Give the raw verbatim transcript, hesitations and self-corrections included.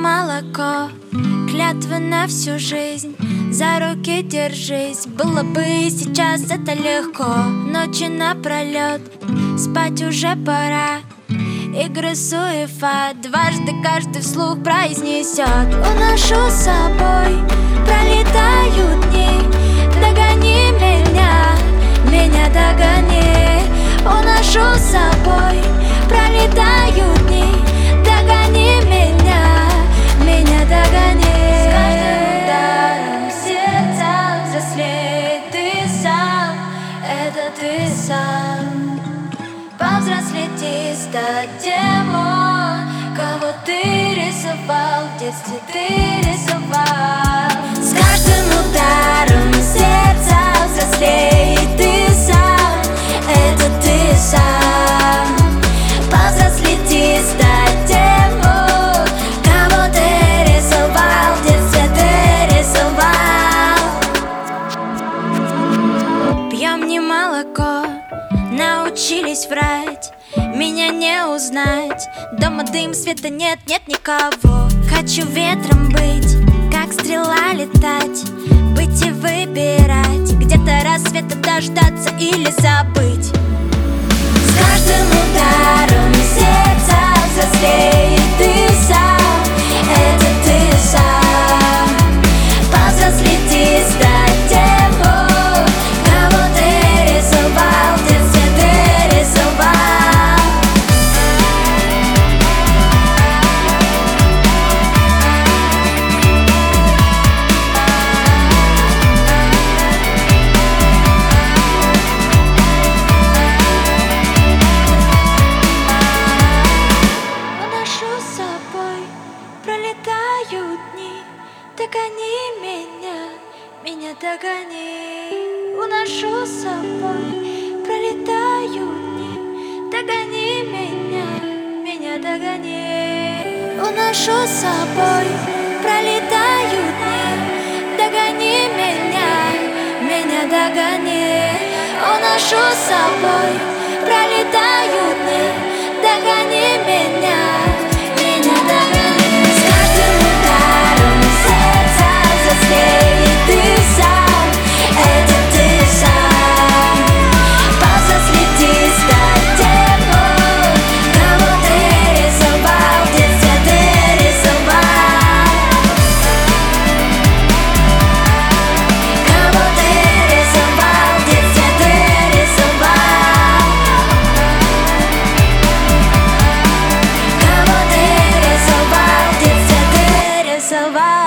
молоко, клятвы на всю жизнь, за руки держись. Было бы сейчас это легко, ночи напролет, спать уже пора. Игры суефа, дважды каждый вслух произнесет: уношу с собой, пролетают дни. Догони меня, меня догони. Уношу с собой, пролетают дни. Догони меня, меня догони. С каждым ударом сердца взрослеет ты сам, это ты сам. Повзрослеть и стать тем, кого ты рисовал, в детстве ты рисовал. С каждым ударом сердца взрослеет ты сам, это ты сам. Повзрослеть и стать тем, кого ты рисовал, в детстве ты рисовал. Пьем не молоко, научились врать, меня не узнать. Дома дым, света нет, нет никого. Хочу ветром быть, как стрела летать, быть и выбирать, где-то рассвета дождаться или забыть. С каждым ударом сердца взрослеет ты сам, это ты сам. Повзрослеть и стать тем, кого ты рисовал, в детстве ты рисовал. Пролетают дни, догони меня, меня догони. Уношу с собой, пролетают дни, догони меня, меня догони. Уношу с собой, пролетают дни, догони меня, меня догони. Уношу с собой, пролетают дни, догони меня, меня догони. Ты сам, это ты сам. Повзрослеть и стать тем, кого ты рисовал, в детстве ты рисовал. Кого ты рисовал, в детстве ты рисовал. Кого ты рисовал, в детстве ты рисовал.